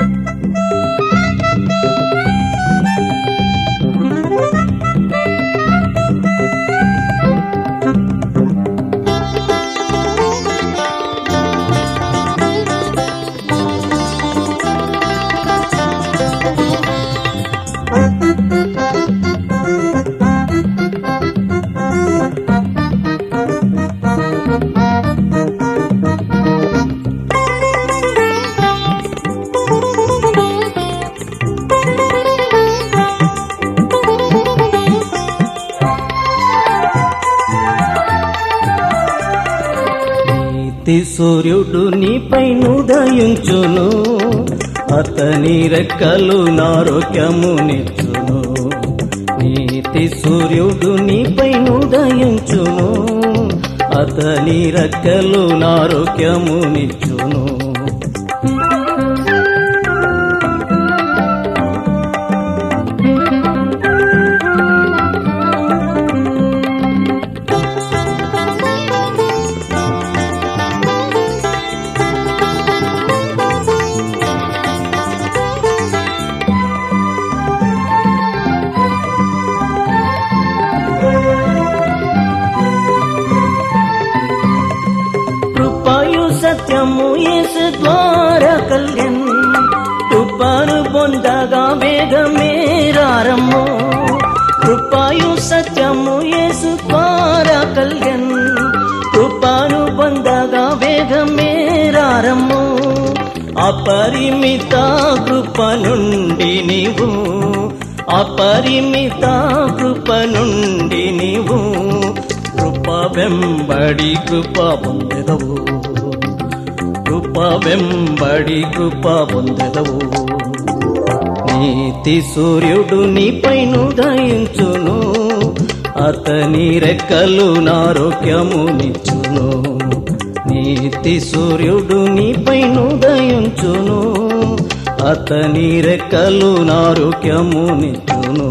నీతి సూర్యుడు నీపైనుదయించును, అతని రెక్కలు నారోగ్యమునిచ్చును. నీతి సూర్యుడు నీపైనుదయించును, అతని రెక్కలు నారోగ్యమునిచ్చును. సత్యము యేసు ద్వారా కళ్యాణ్, కృపను పొందగా వేగమే రారమ్ము. కృపయు సత్యము యేసు ద్వారా కళ్యాణ్, కృపను పొందగా వేగమే రారమ్ము. అపరిమిత కృప నుండి నీవు, అపరిమిత కృప నుండి నీవు కృప వెంబడి కృప పొందెదవు, కృప వెంబడి కృప పొందెదవు. నీతి సూర్యుడు నీపైనుదయించును, అతని రెక్కలు నారోగ్యమునిచ్చును. నీతి సూర్యుడు నీపైనుదయించును, అతని రెక్కలు నారోగ్యమునిచ్చును.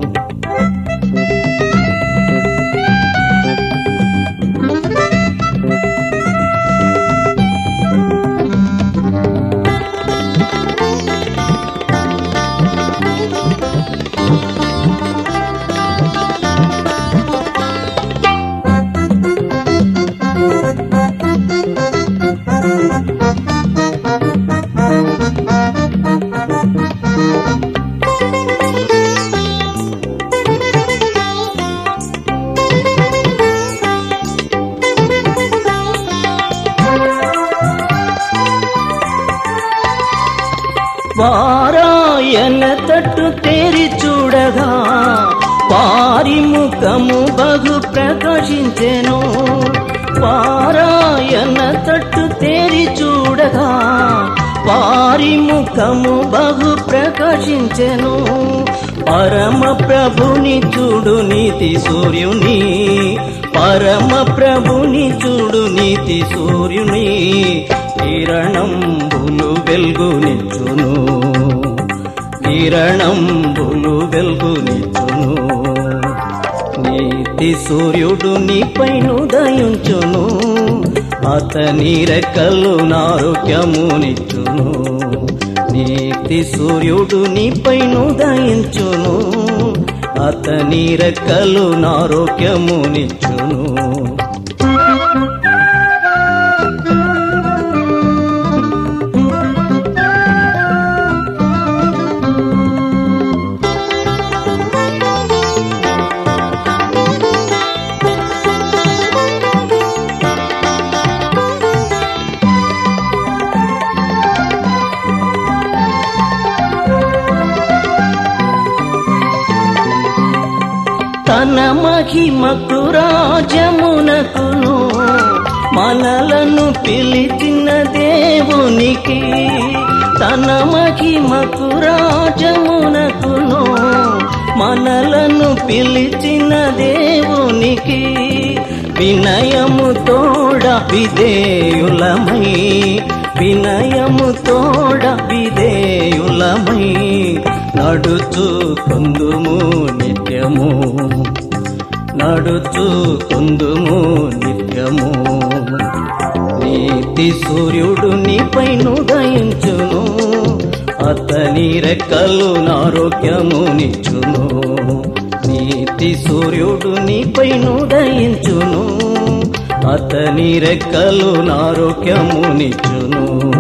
వారాయన తట్టు తేరి చూడగా వారి ముఖము బహు ప్రకాశించెను. వారాయన తట్టు తేరి చూడగా వారి ముఖము బహు ప్రకాశించెను. పరమ ప్రభుని చూడు నీతి సూర్యుని, పరమ ప్రభుని చూడు నీతి సూర్యుని. కిరణంబులు వెలుగునిచ్చును, కిరణంబులు వెలుగునిచ్చును. నీతి సూర్యుడు నీపైనుదయించును, అతని రెక్కలు నారోగ్యమునిచ్చును. నీతి సూర్యుడు నీపైనుదయించును, అతని రెక్కలు నారోగ్యమునిచ్చును. తన మహిమకు రాజ్యమునకును మనలను పిలిచిన దేవునికి, తన మహిమకు రాజ్యమునకును మనలను పిలిచిన దేవునికి. వినయము తోడ విధేయులమై, వినయము తోడ విధేయులమై నడుచుకొందుము నిత్యము, నడుచుకొందుము నిత్యము. నీతి సూర్యుడు నీపైనుదయించును, అతని రెక్కలు నారోగ్యమునిచ్చును నీతి సూర్యుడు నీపై ఉదయించును అతని రెక్కలు నారోగ్యమునిచ్చును